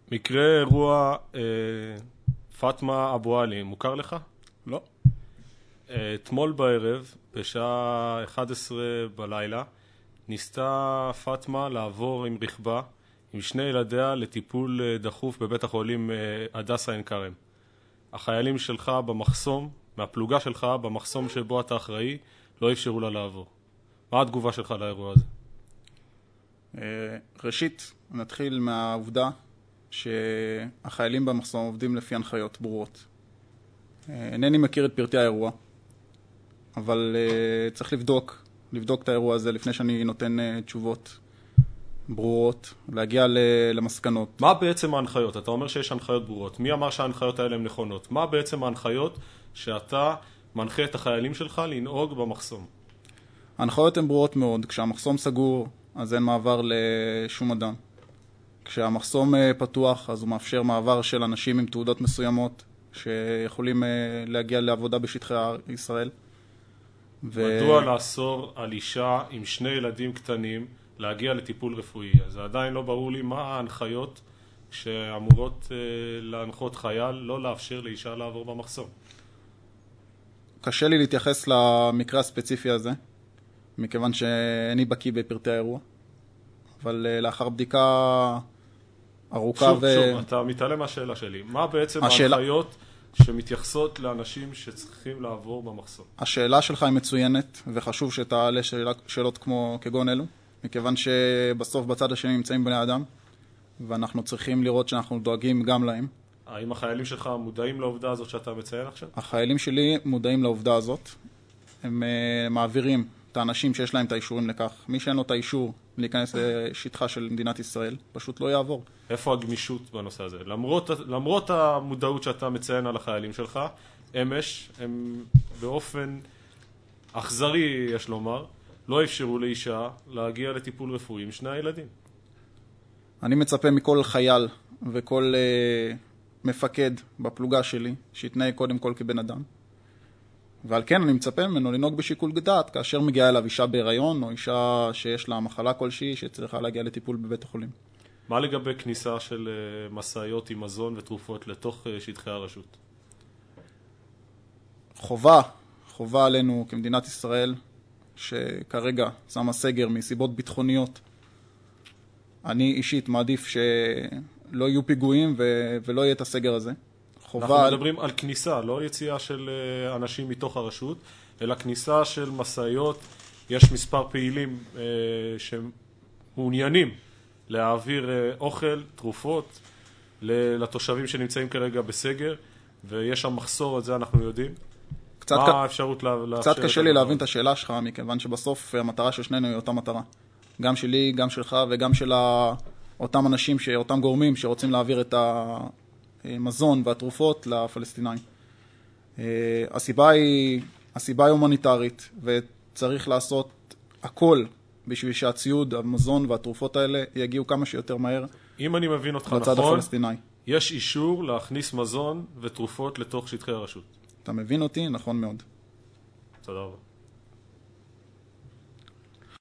מקרה אירוע פאטמה אבו עלי, מוכר לך? לא. אתמול בערב, בשעה 11 בלילה, ניסתה פאטמה לעבור עם רכבה, עם שני ילדיה, לטיפול דחוף בבית החולים הדסה עין כרם. החיילים שלך במחסום, מהפלוגה שלך במחסום שבו אתה אחראי, לא אפשרו לה לעבור. מה התגובה שלך לאירוע הזה? ראשית, נתחיל מהעובדה שהחיילים במחסום עובדים לפי הנחיות ברורות. אינני מכיר את פרטי האירוע, אבל צריך לבדוק את האירוע הזה לפני שאני נותן תשובות ברורות, להגיע למסקנות. מה בעצם ההנחיות? אתה אומר שיש הנחיות ברורות. מי אמר שההנחיות האלה הן נכונות? מה בעצם ההנחיות שאתה מנחה את החיילים שלך לנהוג במחסום? ההנחיות הן ברורות מאוד. כשהמחסום סגור, אז אין מעבר לשום אדם. כשהמחסום פתוח, אז הוא מאפשר מעבר של אנשים עם תעודות מסוימות שיכולים להגיע לעבודה בשטחי ישראל. מדוע לאסור על אישה עם שני ילדים קטנים להגיע לטיפול רפואי? אז עדיין לא ברור לי מה ההנחיות שאמורות להנחות חייל לא לאפשר לאישה לעבור במחסום. קשה לי להתייחס למקרה הספציפי הזה, מכיוון שאיני בקיא בפרטי האירוע. אבל לאחר בדיקה ארוכה שוב, אתה מתעלם מהשאלה שלי. מה בעצם ההנחיות שמתייחסות לאנשים שצריכים לעבור במחסום? השאלה שלך היא מצוינת, וחשוב שתעלה שאלות כגון אלו, מכיוון שבסוף בצד השני נמצאים בני אדם, ואנחנו צריכים לראות שאנחנו דואגים גם להם. האם החיילים שלך מודעים לעובדה הזאת שאתה מציין עכשיו? החיילים שלי מודעים לעובדה הזאת. הם מעבירים את האנשים שיש להם את האישורים לכך. מי שאין לו את האישור להיכנס לשטחה של מדינת ישראל, פשוט לא יעבור. איפה הגמישות בנושא הזה? למרות המודעות שאתה מציין על החיילים שלך, אמש, הם באופן אכזרי, יש לומר, לא אפשרו לאישה להגיע לטיפול רפואי עם שני הילדים. אני מצפה מכל חייל וכל מפקד בפלוגה שלי, שיתנהג קודם כל כבן אדם. ועל כן אני מצפה ממנו לנהוג בשיקול דעת, כאשר מגיעה אליו אישה בהיריון, או אישה שיש לה מחלה כלשהי, שצריכה להגיע לטיפול בבית החולים. מה לגבי כניסה של מסעיות עם מזון ותרופות לתוך שטחי הרשות? חובה עלינו כמדינת ישראל, שכרגע שמה סגר מסיבות ביטחוניות. אני אישית מעדיף שלא יהיו פיגועים ולא יהיה את הסגר הזה. אנחנו מדברים על כניסה, לא יציאה של אנשים מתוך הרשות, אלא כניסה של מסעיות. יש מספר פעילים שמעוניינים להעביר אוכל, תרופות, לתושבים שנמצאים כרגע בסגר, ויש שם מחסור, את זה אנחנו יודעים. מה האפשרות לאפשר? קצת קשה לי להבין את השאלה שלך, מכיוון שבסוף המטרה של שנינו היא אותה מטרה. גם שלי, גם שלך וגם של אותם אנשים, אותם גורמים שרוצים להעביר את המזון והתרופות לפלסטינאים. הסיבה היא הומניטרית, וצריך לעשות הכל בשביל שהציוד, המזון והתרופות האלה יגיעו כמה שיותר מהר. אם אני מבין אותך נכון, הפלסטיני. יש אישור להכניס מזון ותרופות לתוך שטחי הרשות. אתה מבין אותי? נכון מאוד. תודה רבה.